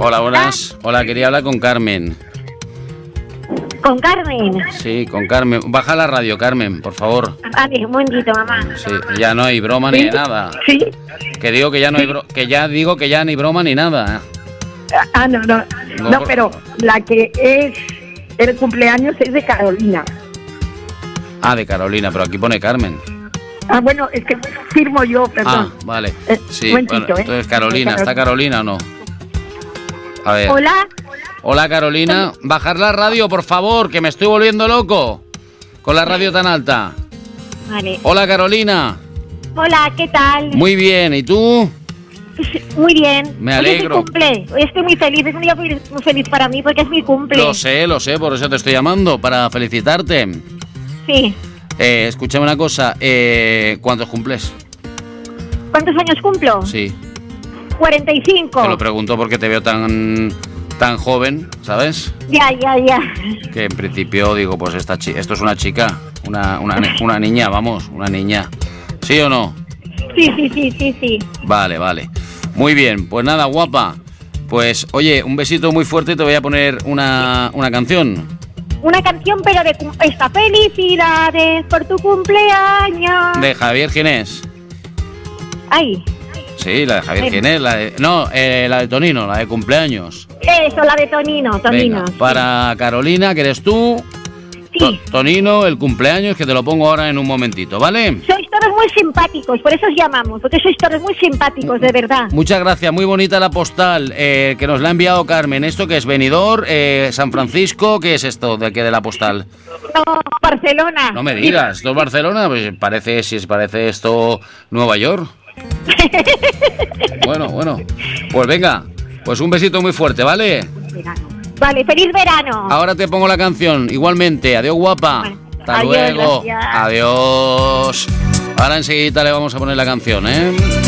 Hola, buenas. Hola, quería hablar con Carmen. ¿Con Carmen? Sí, con Carmen. Baja la radio, Carmen, por favor. Vale, un momentito, mamá. Sí, ya no hay broma ni nada. ¿Sí? Que digo que ya no hay que ya digo que ya ni broma ni nada. No, pero la que es el cumpleaños es de Carolina. Ah, de Carolina, pero aquí pone Carmen. Ah, bueno, es que firmo yo, perdón. Ah, vale. Sí, momentito, bueno, entonces Carolina, ¿está Carolina o no? A ver. Hola. Hola, Carolina. Bajar la radio, por favor, que me estoy volviendo loco con la radio tan alta. Vale. Hola, Carolina. Hola, ¿qué tal? Muy bien, ¿y tú? Muy bien. Me alegro. Hoy es mi cumple. Hoy estoy muy feliz. Es un día muy feliz para mí porque es mi cumple. Lo sé, por eso te estoy llamando, para felicitarte. Sí. Escúchame una cosa, ¿cuántos cumples? ¿Cuántos años cumplo? Sí. 45. Te lo pregunto porque te veo tan joven, ¿sabes? Ya. Que en principio digo, pues esto es una chica, una niña, vamos, una niña. ¿Sí o no? Sí. Vale. Muy bien, pues nada, guapa. Pues, oye, un besito muy fuerte y te voy a poner una canción. Una canción, pero de esta felicidades por tu cumpleaños. De Javier Ginés. Ay. Sí, la de Javier Ginés, la de Tonino, la de cumpleaños. Eso, la de Tonino. Venga, para Carolina, que eres tú. Sí. Tonino, el cumpleaños, que te lo pongo ahora en un momentito, ¿vale? Sois todos muy simpáticos, por eso os llamamos, porque sois todos muy simpáticos, de verdad. Muchas gracias, muy bonita la postal que nos la ha enviado Carmen. ¿Esto qué es? ¿Benidorm? ¿San Francisco? ¿Qué es esto de la postal? No, Barcelona. No me digas, ¿esto es Barcelona? Pues parece esto Nueva York. Bueno, pues venga, pues un besito muy fuerte, ¿vale? Vale, feliz verano. Ahora te pongo la canción, igualmente. Adiós, guapa. Bueno, hasta adiós, luego. gracias. Adiós. Ahora enseguida le vamos a poner la canción, ¿eh?